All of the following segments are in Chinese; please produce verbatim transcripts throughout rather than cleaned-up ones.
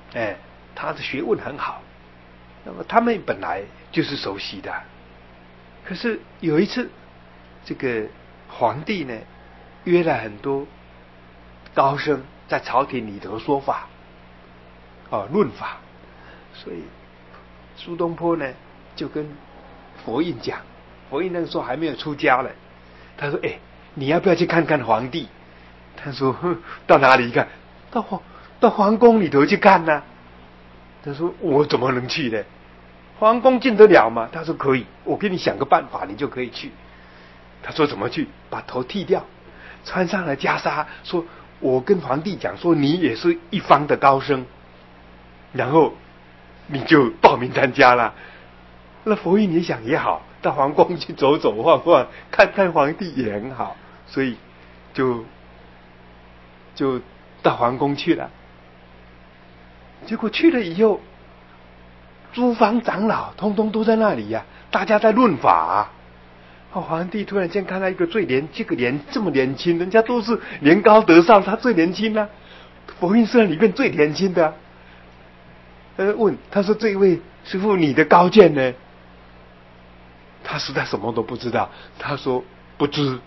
哎，他的学问很好，那么他们本来就是熟悉的。可是有一次，这个皇帝呢约了很多高僧在朝廷里头说法，哦，论法，所以苏东坡呢就跟佛印讲，佛印那个时候还没有出家了，他说：“哎，你要不要去看看皇帝？”他说：“到哪里看？到皇到皇宫里头去看呢、啊。”他说：“我怎么能去呢？皇宫进得了吗？”他说：“可以，我给你想个办法，你就可以去。”他说：“怎么去？把头剃掉，穿上了袈裟，说我跟皇帝讲说你也是一方的高僧，然后你就报名参加了。”那佛印也想也好，到皇宫去走走晃晃，看看皇帝也很好，所以就就到皇宫去了。结果去了以后，诸方长老通通都在那里呀、啊，大家在论法、啊。哦，皇帝突然间看到一个最年这个年这么年轻，人家都是年高德少，他最年轻啊，佛印社里面最年轻的、啊。呃，问他说：“这位师父，你的高见呢？”他实在什么都不知道，他说：“不知。”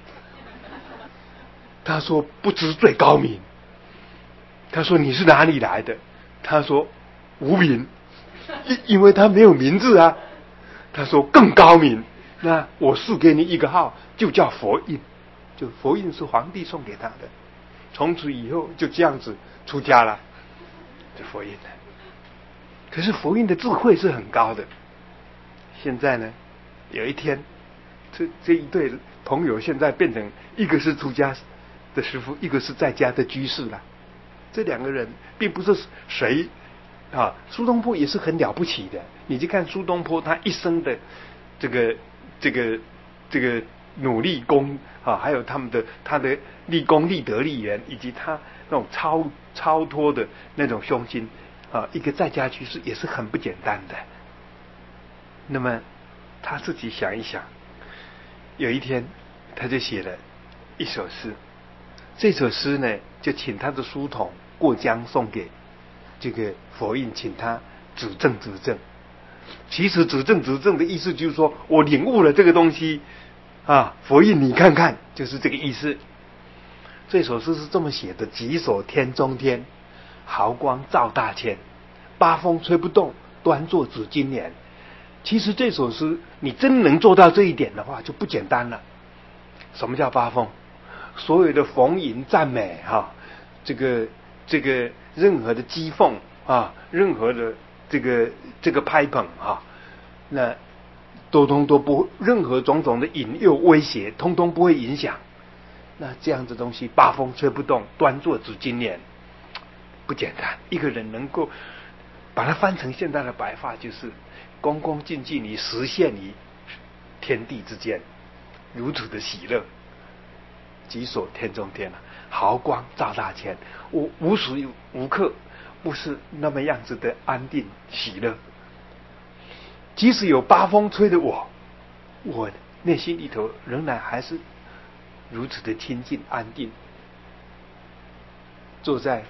他说：“不知最高明。”他说：“你是哪里来的？”他说：“无名，因因为他没有名字啊。”他说：“更高明，那我赐给你一个号，就叫佛印，就佛印是皇帝送给他的。从此以后就这样子出家了，就佛印了。可是佛印的智慧是很高的。现在呢，有一天，这这一对朋友现在变成一个是出家的师父，一个是在家的居士了。这两个人并不是谁啊，苏东坡也是很了不起的。你去看苏东坡他一生的这个这个这个努力功啊，还有他们的他的立功立德立言，以及他那种超超脱的那种胸襟啊，一个在家居士也是很不简单的。那么他自己想一想，有一天他就写了一首诗，这首诗呢就请他的书童过江送给这个佛印，请他指正指正。其实指正指正的意思就是说，我领悟了这个东西啊，佛印你看看，就是这个意思。这首诗是这么写的：几所天中天，毫光照大千，八风吹不动，端坐紫金莲。其实这首诗你真能做到这一点的话，就不简单了。什么叫八风？所有的逢迎赞美哈、啊，这个这个任何的讥讽啊，任何的这个这个拍捧啊，那都通都不，任何种种的引诱威胁，通通不会影响。那这样子东西，八风吹不动，端坐紫金莲，不简单。一个人能够把它翻成现在的白话，就是恭恭敬敬你实现于天地之间，如此的喜乐。几所天中天啊，毫光照大千，我无时无刻不是那么样子的安定喜乐。即使有八风吹的我，我内心里头仍然还是如此的清净安定，坐在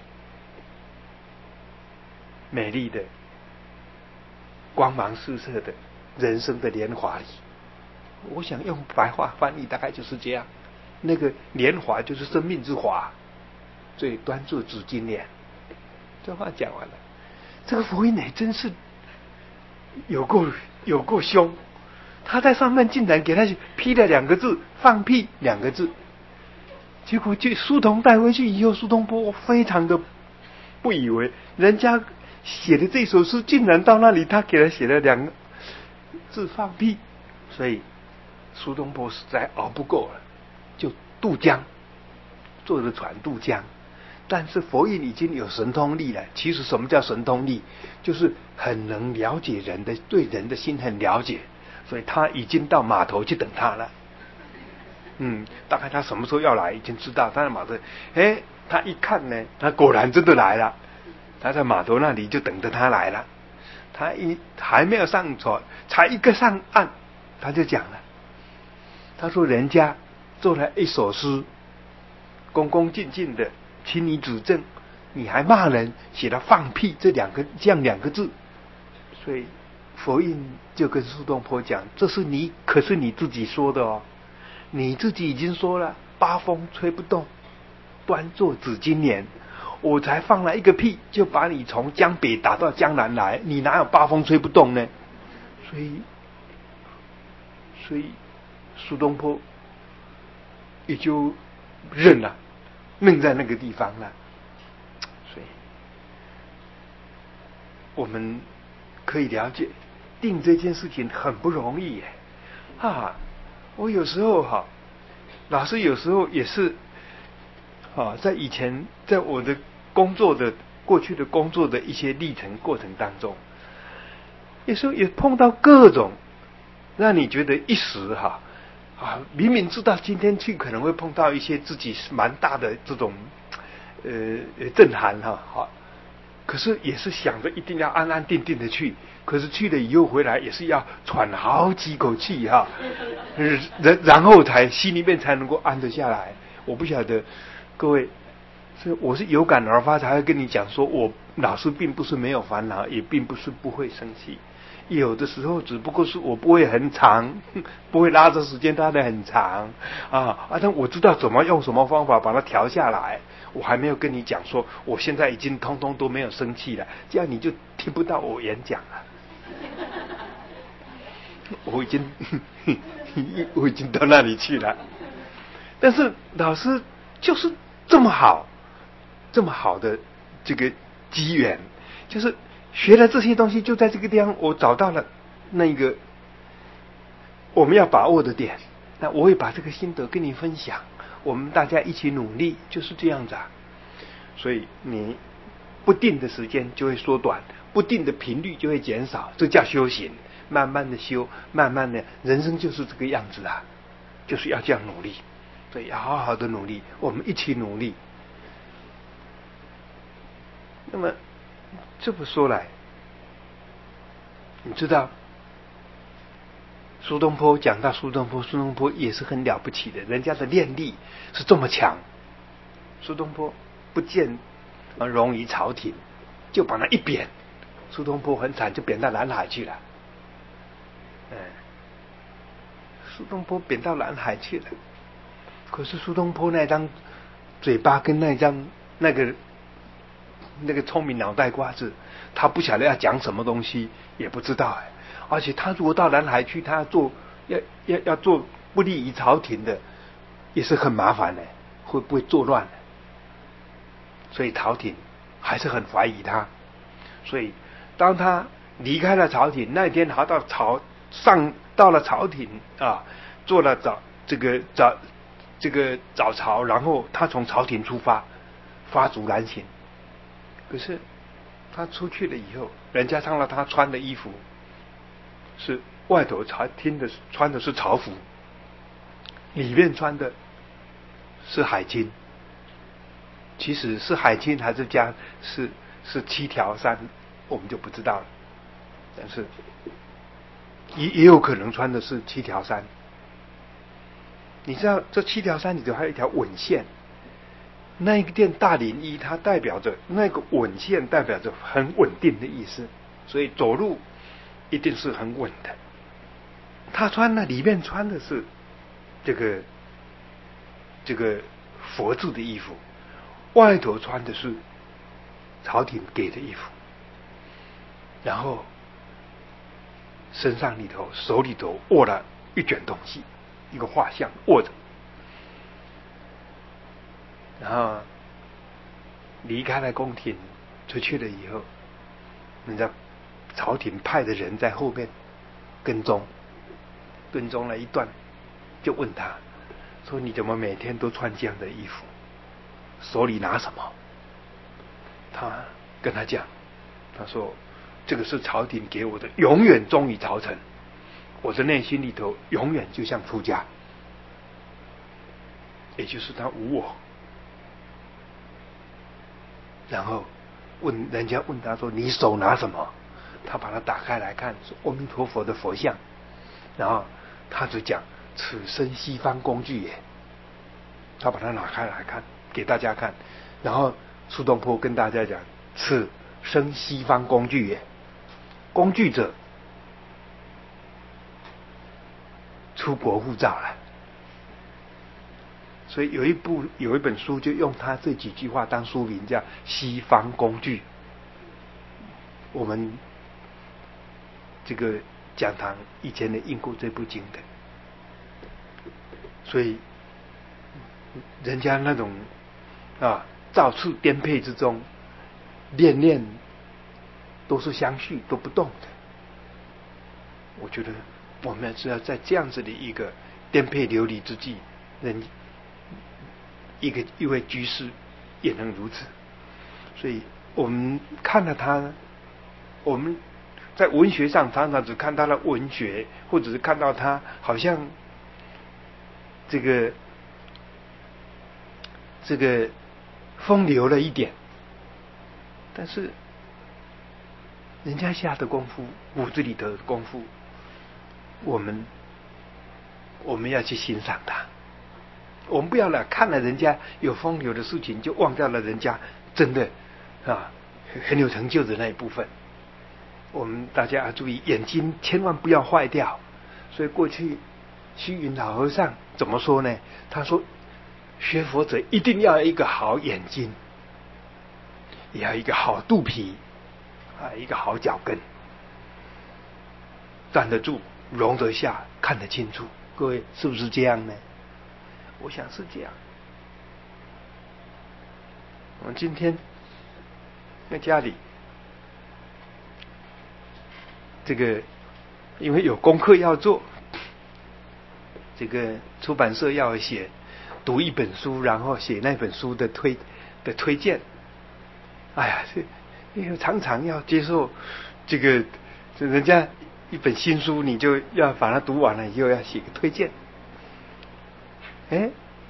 美丽的光芒四射的人生的莲华里。我想用白话翻译大概就是这样，那个莲华就是生命之华，所以端坐紫金莲。这话讲完了，这个佛印呢真是有够有够凶，他在上面竟然给他批了两个字，放屁两个字。结果就书童带回去以后，苏东坡非常的不以为，人家写的这首诗竟然到那里他给他写了两个字放屁，所以苏东坡实在熬不够了，就渡江，坐着船渡江。但是佛印已经有神通力了。其实什么叫神通力？就是很能了解人的，对人的心很了解，所以他已经到码头去等他了。嗯，大概他什么时候要来已经知道。他在码头，哎，他一看呢，他果然真的来了。他在码头那里就等着他来了。他一还没有上船，才一个上岸，他就讲了。他说人家做了一首诗，恭恭敬敬的请你指正， 你还骂人，写了放屁这两个这样两个字，所以佛印就跟苏东坡讲，这是你可是你自己说的哦，你自己已经说了，八风吹不动，端坐紫金莲，我才放了一个屁，就把你从江北打到江南来，你哪有八风吹不动呢？所以，所以苏东坡也就认了，愣在那个地方了。所以，我们可以了解，定这件事情很不容易耶。啊，我有时候哈，老师有时候也是，啊，在以前在我的工作的过去的工作的一些历程过程当中，有时候也碰到各种让你觉得一时哈啊，明明知道今天去可能会碰到一些自己蛮大的这种呃震撼哈，好，可是也是想着一定要安安定定的去，可是去了以后回来也是要喘好几口气哈，然然后才心里面才能够安得下来。我不晓得各位，所以我是有感而发才会跟你讲说，我老师并不是没有烦恼，也并不是不会生气。有的时候只不过是我不会很长，不会拉着时间拉得很长啊啊！但我知道怎么用什么方法把它调下来。我还没有跟你讲说，我现在已经通通都没有生气了，这样你就听不到我演讲了。我已经我已经到那里去了，但是老师就是这么好，这么好的这个机缘，就是学了这些东西，就在这个地方我找到了那个我们要把握的点。那我会把这个心得跟你分享，我们大家一起努力，就是这样子啊。所以你不定的时间就会缩短，不定的频率就会减少，这叫修行。慢慢的修，慢慢的人生就是这个样子啊，就是要这样努力。所以要好好的努力，我们一起努力。那么这么说来，你知道苏东坡，讲到苏东坡，苏东坡也是很了不起的，人家的念力是这么强。苏东坡不见容于朝廷，就把他一贬，苏东坡很惨，就贬到南海去了。嗯，苏东坡贬到南海去了，可是苏东坡那张嘴巴跟那张那个那个聪明脑袋瓜子，他不晓得要讲什么东西，也不知道哎。而且他如果到南海去，他要做要要要做不利于朝廷的，也是很麻烦的，会不会作乱的？所以朝廷还是很怀疑他。所以当他离开了朝廷那天，他到朝上到了朝廷啊，做了早这个早这个早朝，然后他从朝廷出发，发足南行。可是他出去了以后，人家看到他穿的衣服是外头朝廷的穿的是朝服，里面穿的是海巾。其实是海巾还是加是是七条衫，我们就不知道了。但是也也有可能穿的是七条衫。你知道这七条衫里头还有一条吻线，那一件大领衣，它代表着那个吻线，代表着很稳定的意思，所以走路一定是很稳的。他穿的里面穿的是这个这个佛字的衣服，外头穿的是朝廷给的衣服，然后身上里头手里头握了一卷东西，一个画像握着，然后离开了宫廷出去了以后，人家朝廷派的人在后面跟踪，跟踪了一段，就问他说：“你怎么每天都穿这样的衣服？手里拿什么？”他跟他讲，他说：“这个是朝廷给我的，永远忠于朝臣。我的内心里头永远就像出家，也就是他无我。”然后问人家问他说：“你手拿什么？”他把它打开来看，是阿弥陀佛的佛像。然后他就讲：“此身西方工具也。”他把它拿开来看，给大家看。然后苏东坡跟大家讲，此生西方工具也，工具者出国护照了。所以有一部有一本书就用他这几句话当书名，叫《西方工具》。我们这个讲堂以前的印过这部经的，所以人家那种啊造次颠沛之中，念念都是相续，都不动的。我觉得我们是要在这样子的一个颠沛流离之际，人一个一位居士也能如此。所以我们看了他，我们在文学上常常只看他的文学，或者是看到他好像这个这个风流了一点，但是人家下的功夫，骨子里头的功夫，我们我们要去欣赏他。我们不要了看了人家有风流的事情，就忘掉了人家真的啊很有成就的那一部分。我们大家要注意，眼睛千万不要坏掉。所以过去虚云老和尚怎么说呢？他说，学佛者一定要有一个好眼睛，也要一个好肚皮啊，一个好脚跟，站得住，容得下，看得清楚。各位是不是这样呢？我想是这样。我们今天在家里，这个因为有功课要做，这个出版社要写读一本书，然后写那本书的推的推荐。哎呀，这因为常常要接受这个人家一本新书，你就要把它读完了，又要写个推荐。哎，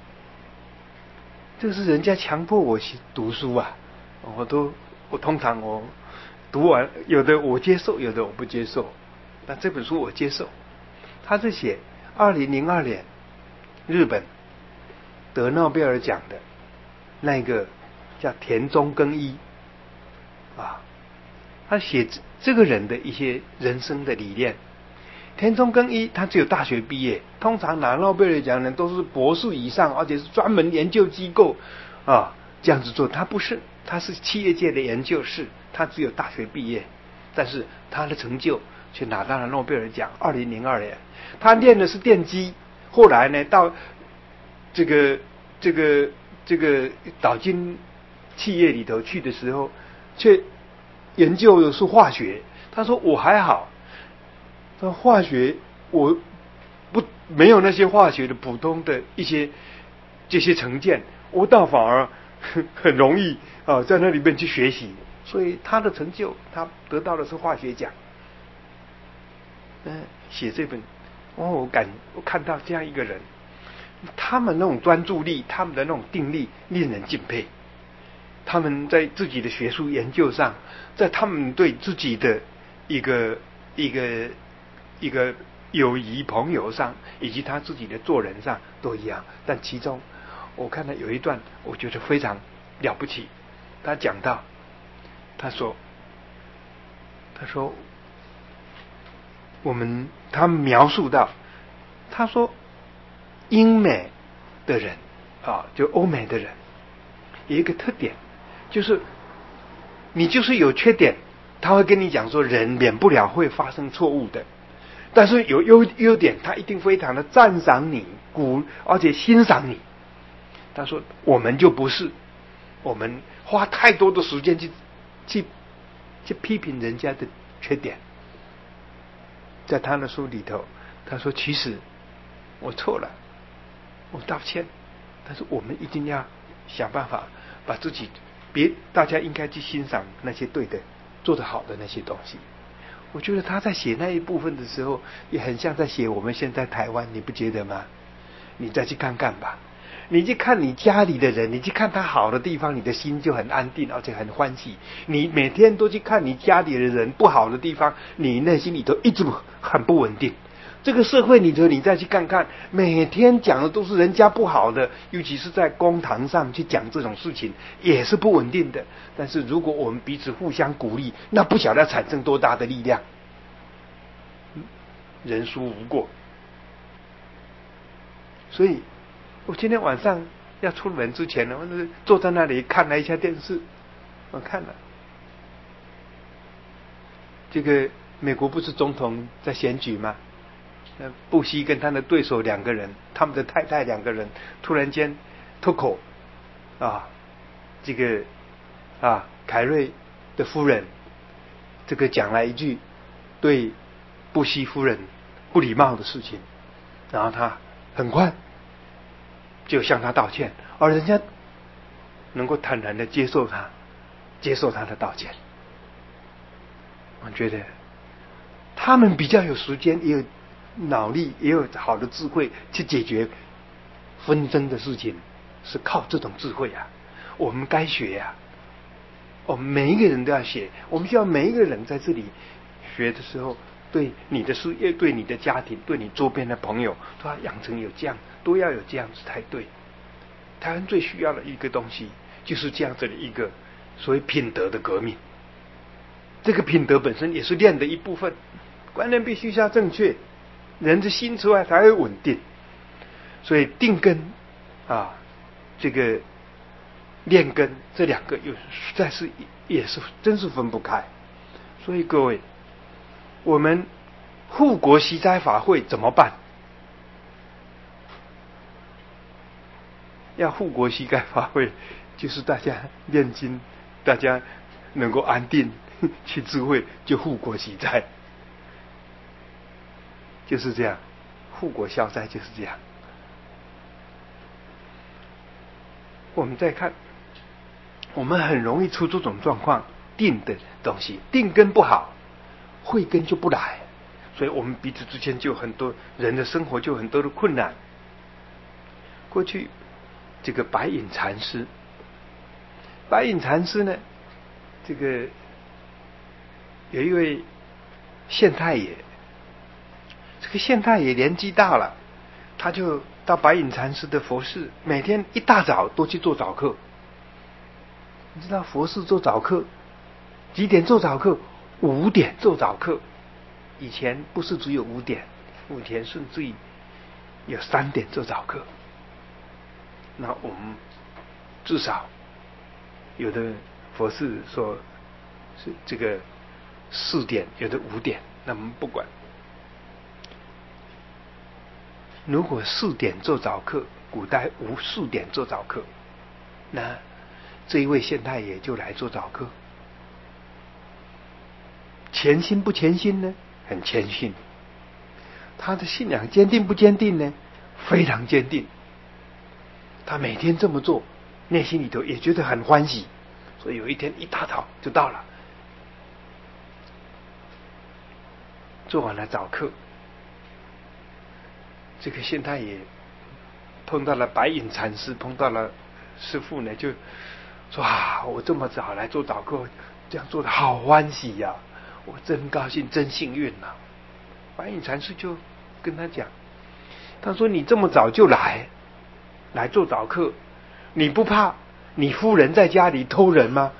这是人家强迫我读书啊！我都我通常我读完，有的我接受，有的我不接受。那这本书我接受，他是写二零零二年日本得诺贝尔奖的那个叫田中耕一啊，他写这个人的一些人生的理念。田中耕一他只有大学毕业，通常拿诺贝尔奖的人都是博士以上，而且是专门研究机构啊这样子做。他不是，他是企业界的研究室，他只有大学毕业，但是他的成就却拿到了诺贝尔奖。二零零二年，他练的是电机，后来呢到这个这个这个导进企业里头去的时候，却研究的是化学。他说我还好。那化学我不没有那些化学的普通的一些这些成见，我倒反而很容易啊在那里面去学习，所以他的成就，他得到的是化学奖。嗯，写这本，哦，我感我看到这样一个人，他们那种专注力，他们的那种定力，令人敬佩。他们在自己的学术研究上，在他们对自己的一个一个。一个友谊朋友上，以及他自己的做人上都一样。但其中我看到有一段我觉得非常了不起。他讲到，他说他说我们他描述到，他说英美的人啊，就欧美的人有一个特点，就是你就是有缺点，他会跟你讲说人免不了会发生错误的，但是有优优点，他一定非常的赞赏你，鼓而且欣赏你。他说我们就不是，我们花太多的时间去去去批评人家的缺点。在他的书里头，他说其实我错了，我道歉，但是我们一定要想办法把自己，别大家应该去欣赏那些对的做得好的那些东西。我觉得他在写那一部分的时候，也很像在写我们现在台湾，你不觉得吗？你再去看看吧，你去看你家里的人，你去看他好的地方，你的心就很安定，而且很欢喜。你每天都去看你家里的人不好的地方，你内心里头一直很不稳定。 这个社会里头，你再去看看，每天讲的都是人家不好的，尤其是在公堂上去讲这种事情，也是不稳定的。但是如果我们彼此互相鼓励，那不晓得产生多大的力量。人殊无过。所以我今天晚上要出门之前呢，我是坐在那里看了一下电视，我看了这个美国不是总统在选举吗？布希跟他的对手两个人，他们的太太两个人突然间脱口啊，这个啊凯瑞的夫人这个讲了一句对布希夫人不礼貌的事情，然后他很快就向他道歉，而人家能够坦然的接受他接受他的道歉。我觉得他们比较有时间，也有脑力，也有好的智慧去解决纷争的事情，是靠这种智慧啊。我们该学啊，我们每一个人都要学。我们需要每一个人在这里学的时候，对你的事业、对你的家庭、对你周边的朋友，都要养成有这样，都要有这样子才对。台湾最需要的一个东西，就是这样子的一个所谓品德的革命。这个品德本身也是练的一部分，观念必须要正确，人的心出来才会稳定。所以定根啊，这个练根，这两个又实在是也是真是分不开。所以各位，我们护国息灾法会怎么办？要护国息灾法会，就是大家念经，大家能够安定去智慧，就护国息灾，就是这样，护国消灾就是这样。我们再看，我们很容易出这种状况，定的东西定根不好，慧根就不来，所以我们彼此之间就有很多人的生活就有很多的困难。过去这个白隐禅师，白隐禅师呢，这个有一位县太爷，这个县太爷年纪大了，他就到白隐禅师的佛寺，每天一大早都去做早课。你知道佛寺做早课几点做早课？五点做早课。以前不是只有五点，五点甚至于有三点做早课。那我们至少有的佛寺说是这个四点，有的五点，那我们不管。如果四点做早课，古代无四点做早课，那这一位县太爷就来做早课。虔心不虔心呢？很谦逊。他的信仰坚定不坚定呢？非常坚定。他每天这么做，内心里头也觉得很欢喜。所以有一天一大早就到了，做完了早课，这个县太爷碰到了白隐禅师，碰到了师父呢，就说啊，我这么早来做早课，这样做的好欢喜呀、啊，我真高兴，真幸运呐、啊。白隐禅师就跟他讲，他说你这么早就来来做早课，你不怕你夫人在家里偷人吗？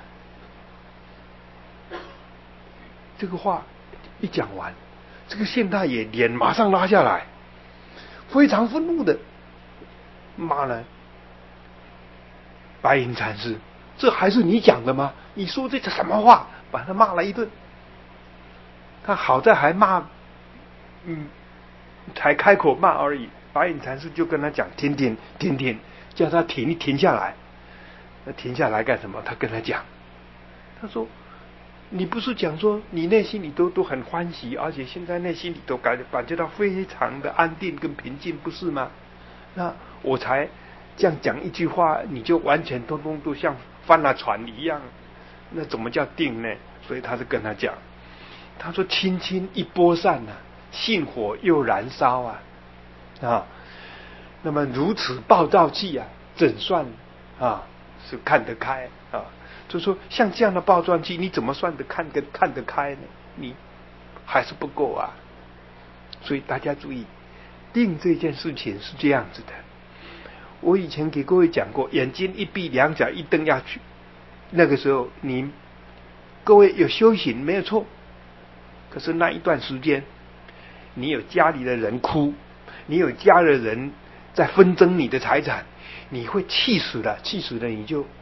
这个话一讲完，这个县太爷脸马上拉下来，非常愤怒的骂了白隐禅师，这还是你讲的吗？你说这是什么话？把他骂了一顿。他好在还骂，嗯，才开口骂而已。白隐禅师就跟他讲，停停停停，叫他停停下来。那停下来干什么？他跟他讲，他说你不是讲说你内心里都都很欢喜，而且现在内心里都感觉感觉到非常的安定跟平静，不是吗？那我才这样讲一句话，你就完全通通都像翻了船一样，那怎么叫定呢？所以他就跟他讲，他说轻轻一拨扇啊，信火又燃烧啊啊！那么如此暴躁气啊，怎算啊是看得开啊？就说像这样的暴躁气，你怎么算得看得看得开呢？你还是不够啊！ 所以大家注意，定这件事情是这样子的。我以前给各位讲过，眼睛一闭，两脚一蹬下去，那个时候你各位有修行没有错，可是那一段时间，你有家里的人哭，你有家的人在纷争你的财产，你会气死了，气死了你就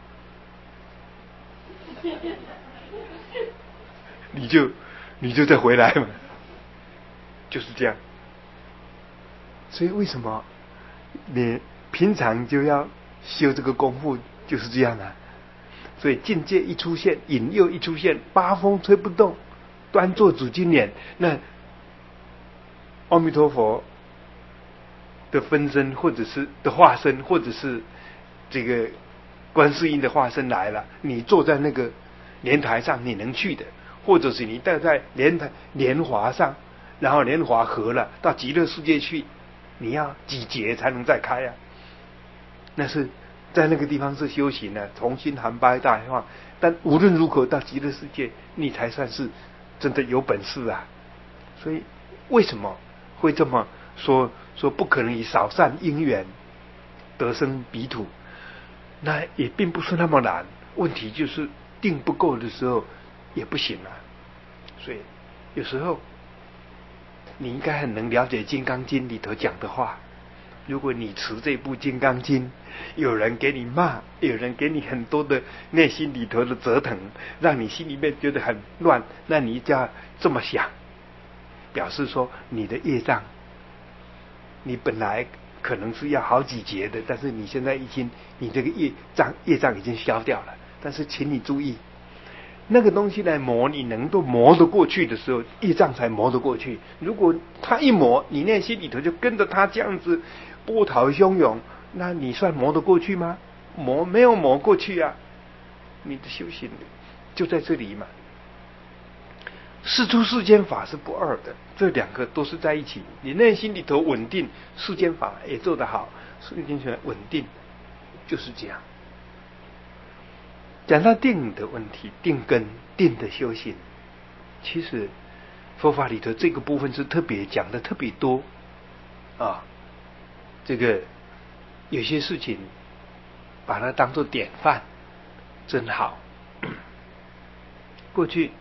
你就你就再回来嘛，就是这样。所以为什么你平常就要修这个功夫，就是这样啊。所以境界一出现，引诱一出现，八风吹不动，端坐主金莲，那阿弥陀佛的分身，或者是的化身，或者是这个观世音的化身来了，你坐在那个莲台上，你能去的；或者是你待在莲台莲华上，然后莲华合了，到极乐世界去，你要几劫才能再开啊？那是在那个地方是修行呢、啊，重新含八大化。但无论如何到极乐世界，你才算是真的有本事啊。所以为什么会这么说？说不可能以少善因缘得生彼土，那也并不是那么难。问题就是定不够的时候也不行啊。所以有时候你应该很能了解《金刚经》里头讲的话。如果你持这部《金刚经》，有人给你骂，有人给你很多的内心里头的折腾，让你心里面觉得很乱，那你就要这么想，表示说你的业障，你本来可能是要好几劫的，但是你现在已经，你这个业障业障已经消掉了。但是请你注意，那个东西来磨，你能够磨得过去的时候，业障才磨得过去。如果他一磨，你内心里头就跟着他这样子波涛汹涌，那你算磨得过去吗？磨没有磨过去啊！你的修行就在这里嘛。世出世间法是不二的，这两个都是在一起。你内心里头稳定，世间法也做得好，世间法稳定，就是这样。讲到定的问题，定根定的修行，其实佛法里头这个部分是特别讲的特别多啊。这个有些事情把它当作典范，真好。过去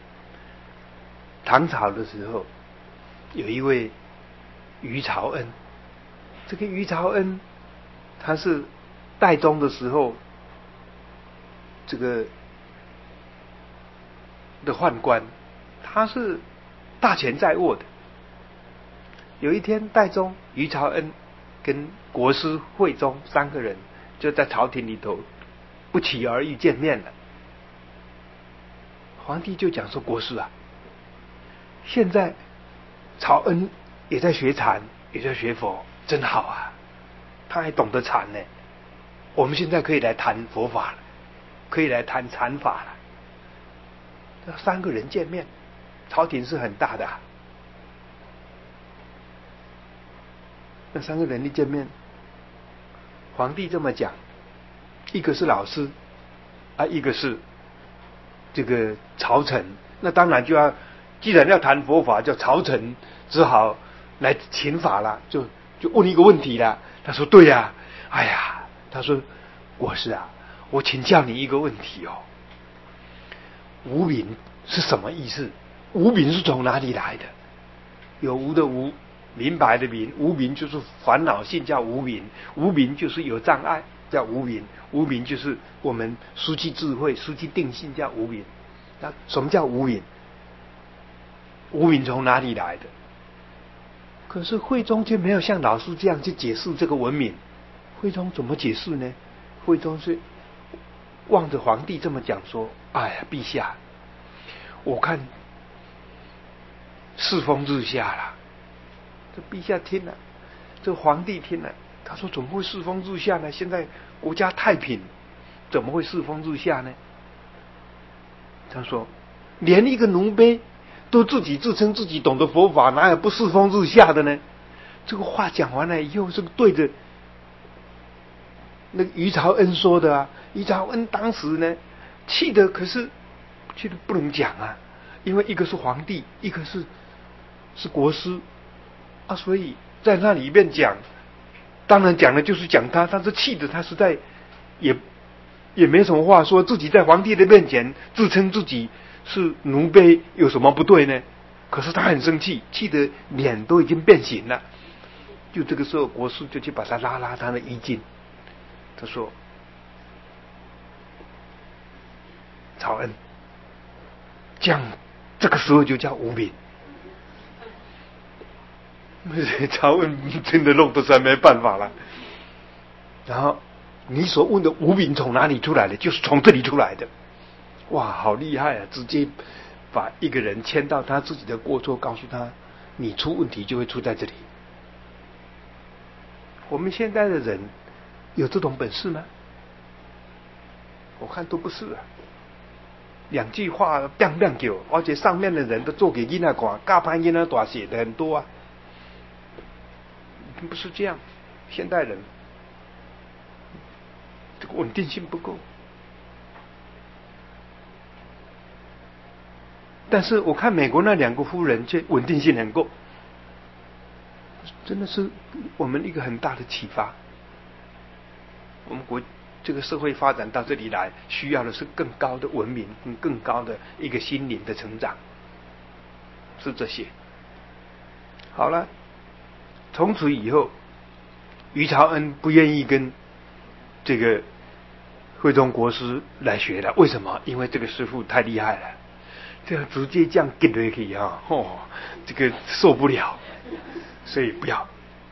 唐朝的时候，有一位于朝恩，这个于朝恩他是代宗的时候这个的宦官，他是大权在握的。有一天，代宗于朝恩跟国师惠宗三个人就在朝廷里头不期而遇见面了。皇帝就讲说：“国师啊，现在朝恩也在学禅，也在学佛，真好啊！他还懂得禅呢。我们现在可以来谈佛法了，可以来谈禅法了。”三个人见面，朝廷是很大的、啊。那三个人一见面，皇帝这么讲，一个是老师啊，一个是这个朝臣，那当然就要，既然要谈佛法，叫朝臣只好来请法了，就就问一个问题了。他说：“对呀、啊，哎呀，他说国师啊，我请教你一个问题哦，无明是什么意思？无明是从哪里来的？有无的无。”明白的明，无明就是烦恼性，叫无明；无明就是有障碍，叫无明；无明就是我们失去智慧、失去定性，叫无明。那什么叫无明？无明从哪里来的？可是慧宗却没有像老师这样去解释这个文明。慧宗怎么解释呢？慧宗是望着皇帝这么讲说：“哎呀，陛下，我看世风日下了。”这陛下听了，这皇帝听了，他说：“怎么会世风日下呢？现在国家太平，怎么会世风日下呢？”他说：“连一个奴婢都自己自称自己懂得佛法，哪有不世风日下的呢？”这个话讲完了以后，是对着那个于朝恩说的啊。于朝恩当时呢，气的可是气的不能讲啊，因为一个是皇帝，一个是是国师啊，所以在那里面讲，当然讲的就是讲他，但是气的他实在也也没什么话说，自己在皇帝的面前自称自己是奴婢，有什么不对呢？可是他很生气，气得脸都已经变形了。就这个时候，国师就去把他拉拉他的衣襟，他说：“曹恩，这样这个时候就叫无名。”曹恩真的弄得实在没办法了。然后你所问的无名从哪里出来的？就是从这里出来的。哇，好厉害啊！直接把一个人牵到他自己的过错，告诉他你出问题就会出在这里。我们现在的人有这种本事吗？我看都不是啊。两句话变变久，而且上面的人都做给囡仔看，大潘囡仔大写的很多啊。不是这样，现代人这个稳定性不够。但是我看美国那两个夫人，却稳定性很够，真的是我们一个很大的启发。我们国这个社会发展到这里来，需要的是更高的文明，跟更高的一个心灵的成长，是这些。好了，从此以后，于朝恩不愿意跟这个惠宗国师来学了。为什么？因为这个师父太厉害了。这样直接这样给回去啊，哦，这个受不了，所以不要。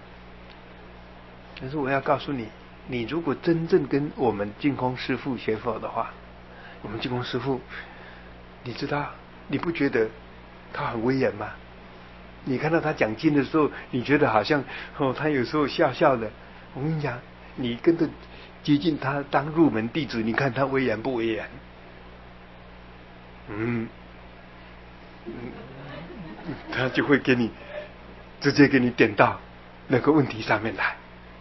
可是我要告诉你，你如果真正跟我们净空师父学佛的话，我们净空师父，你知道，你不觉得他很威严吗？你看到他讲经的时候，你觉得好像哦，他有时候笑笑的。我跟你讲，你跟着接近他当入门弟子，你看他威严不威严？嗯。他就会给你直接给你点到那个问题上面来，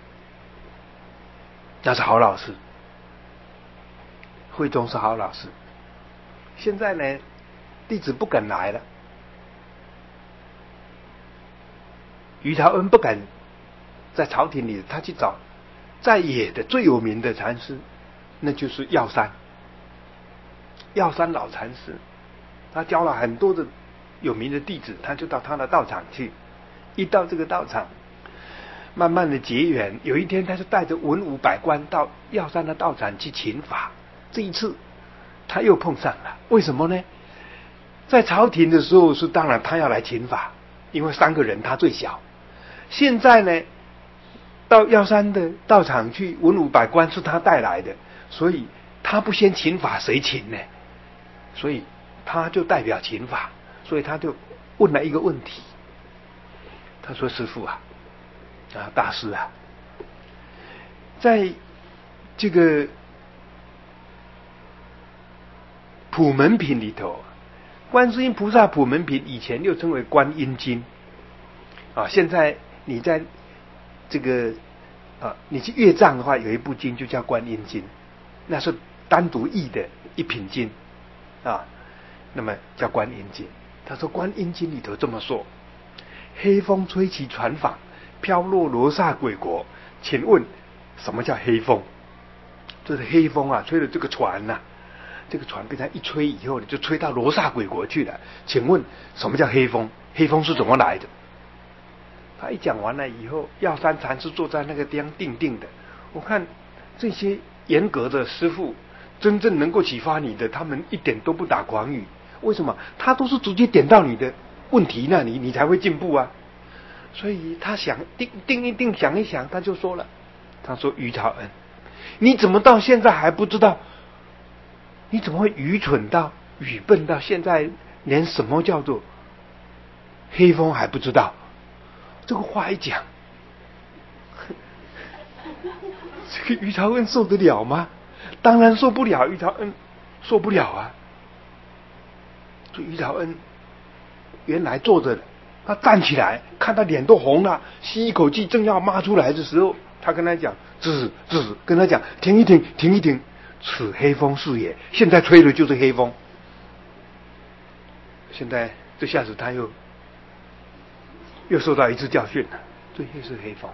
那是好老师。惠宗是好老师。现在呢，弟子不敢来了。于朝恩不敢在朝廷里，他去找在野的最有名的禅师，那就是药山。药山老禅师，他教了很多的有名的弟子，他就到他的道场去。一到这个道场，慢慢的结缘。有一天，他就带着文武百官到药山的道场去请法。这一次，他又碰上了。为什么呢？在朝廷的时候是当然他要来请法，因为三个人他最小。现在呢，到药山的道场去，文武百官是他带来的，所以他不先请法，谁请呢？所以他就代表请法。所以他就问了一个问题，他说：“师父啊，啊大师啊，在这个普门品里头，观世音菩萨普门品以前又称为观音经啊，现在你在这个啊，你去阅藏的话，有一部经就叫观音经，那是单独译的一品经啊，那么叫观音经。”他说：“观音经里头这么说，黑风吹起船舫，飘落罗刹鬼国。请问什么叫黑风？就是黑风啊，吹了这个船呐、啊，这个船被它一吹以后，就吹到罗刹鬼国去了。请问什么叫黑风？黑风是怎么来的？”他一讲完了以后，药山禅师坐在那个地方定定的。我看这些严格的师父，真正能够启发你的，他们一点都不打诳语。为什么？他都是直接点到你的问题那里，你才会进步啊。所以他想定定一定想一想，他就说了，他说：“于朝恩，你怎么到现在还不知道？你怎么会愚蠢到愚笨到现在连什么叫做黑风还不知道？”这个话一讲，这个于朝恩受得了吗？当然受不了，于朝恩受不了啊。这于朝恩原来坐着的，他站起来，看他脸都红了，吸一口气，正要骂出来的时候，他跟他讲：“止止，跟他讲，停一停，停一停，此黑风是也。现在吹的就是黑风。”现在这下子他又又受到一次教训了，这又是黑风。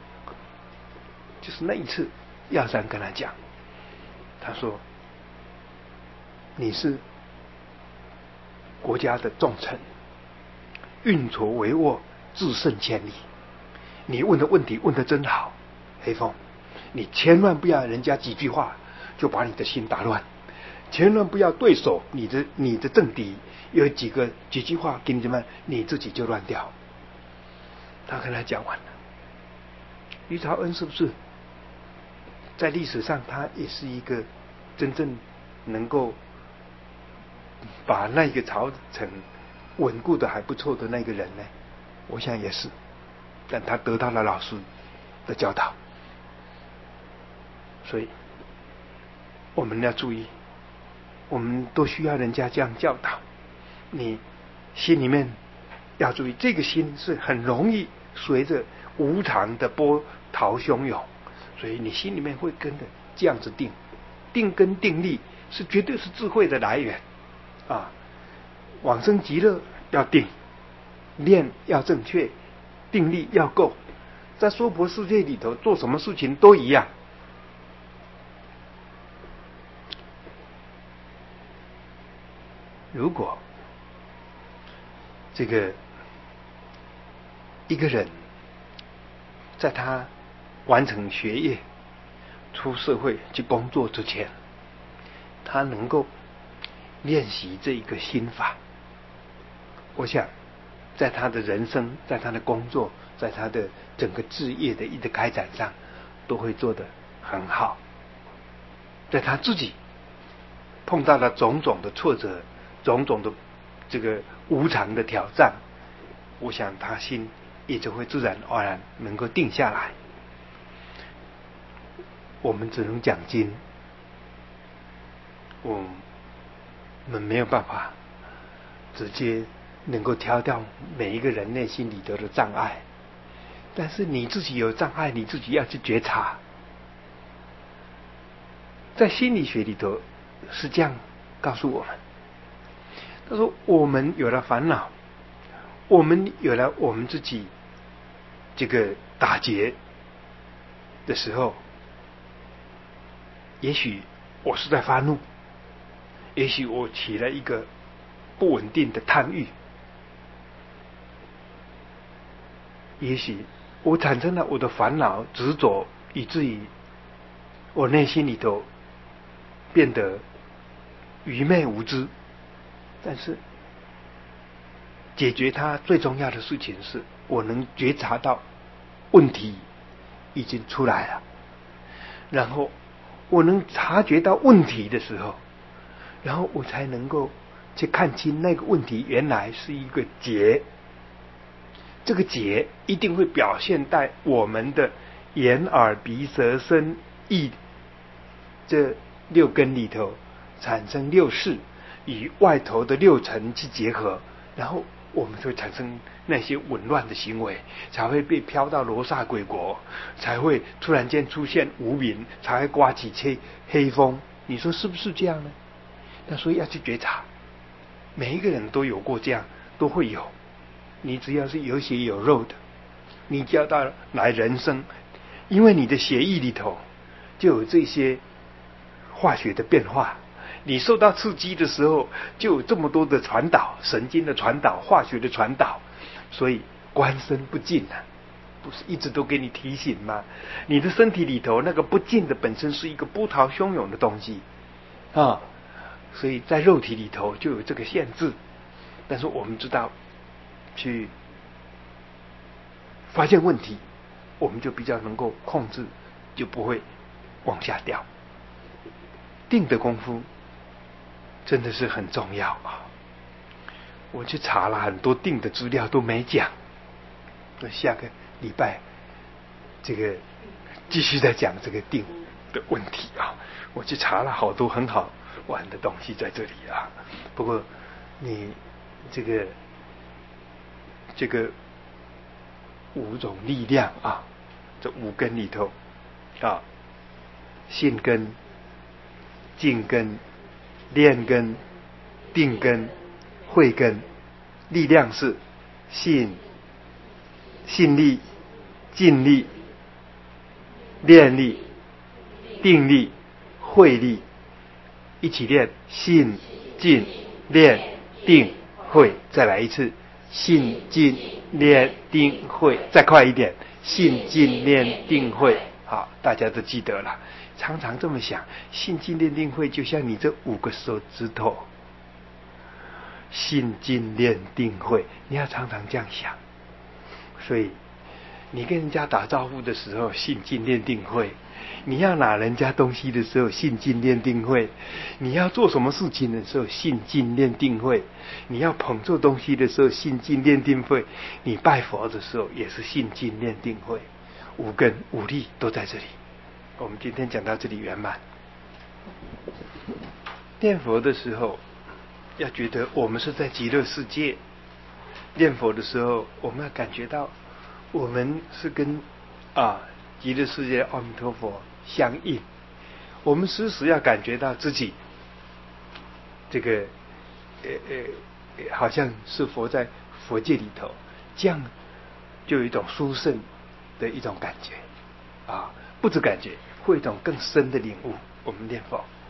就是那一次，亚山跟他讲，他说：“你是国家的重臣，运筹帷幄，制胜千里。你问的问题问得真好，黑风，你千万不要人家几句话就把你的心打乱，千万不要对手你的你的政敌有几个几句话给你怎么，你自己就乱掉。”他跟他讲完了。于朝恩是不是在历史上他也是一个真正能够把那个朝臣稳固的还不错的那个人呢？我想也是，但他得到了老师的教导，所以我们要注意，我们都需要人家这样教导。你心里面要注意，这个心是很容易随着无常的波涛汹涌，所以你心里面会跟着这样子定，定跟定力是绝对是智慧的来源啊！往生极乐要定，念要正确，定力要够，在娑婆世界里头做什么事情都一样。如果这个一个人在他完成学业、出社会去工作之前，他能够练习这一个心法，我想在他的人生、在他的工作、在他的整个事业的一个开展上，都会做得很好。在他自己碰到了种种的挫折、种种的这个无常的挑战，我想他心也就会自然而然能够定下来。我们只能讲经，我们没有办法直接能够挑掉每一个人内心里头的障碍，但是你自己有障碍，你自己要去觉察。在心理学里头是这样告诉我们，他说我们有了烦恼，我们有了我们自己这个打结的时候，也许我是在发怒，也许我起了一个不稳定的贪欲，也许我产生了我的烦恼执着，以至于我内心里头变得愚昧无知。但是解决它最重要的事情是我能觉察到问题已经出来了，然后我能察觉到问题的时候，然后我才能够去看清那个问题原来是一个结。这个结一定会表现在我们的眼耳鼻舌身意这六根里头，产生六识，与外头的六尘去结合，然后我们就会产生那些紊乱的行为，才会被飘到罗刹鬼国，才会突然间出现无明，才会刮起黑黑风。你说是不是这样呢？那所以要去觉察，每一个人都有过这样，都会有。你只要是有血有肉的，你只要到来人生，因为你的血液里头就有这些化学的变化，你受到刺激的时候就有这么多的传导，神经的传导，化学的传导，所以观身不净啊，不是一直都给你提醒吗？你的身体里头那个不净的本身是一个波涛汹涌的东西啊，所以在肉体里头就有这个限制。但是我们知道去发现问题，我们就比较能够控制，就不会往下掉。定的功夫真的是很重要啊！我去查了很多定的资料都没讲，那下个礼拜这个继续再讲这个定的问题啊！我去查了好多很好玩的东西在这里啊。不过你这个这个五种力量啊，这五根里头啊，信根、静根、练根、定根、慧根，力量是信、 信力、尽力、念力、定力、慧力，一起练：信、尽、念、定、慧。再来一次：信、尽、念、定、慧。再快一点：信、尽、念、定、慧。好，大家都记得了。常常这么想，信、尽、念、定、慧，就像你这五个手指头。信、尽、念、定、慧，你要常常这样想。所以，你跟人家打招呼的时候，信、尽、念、定、慧；你要拿人家东西的时候，信、尽、念、定、慧；你要做什么事情的时候，信、尽、念、定、慧；你要捧做东西的时候，信、尽、念、定、慧；你拜佛的时候，也是信、尽、念、定、慧。五根五力都在这里。我们今天讲到这里圆满。念佛的时候，要觉得我们是在极乐世界。念佛的时候，我们要感觉到我们是跟啊极乐世界阿弥陀佛相应。我们时时要感觉到自己这个呃呃好像是佛在佛界里头，这样就有一种殊胜的一种感觉啊，不止感觉，会有一种更深的领悟。我们念佛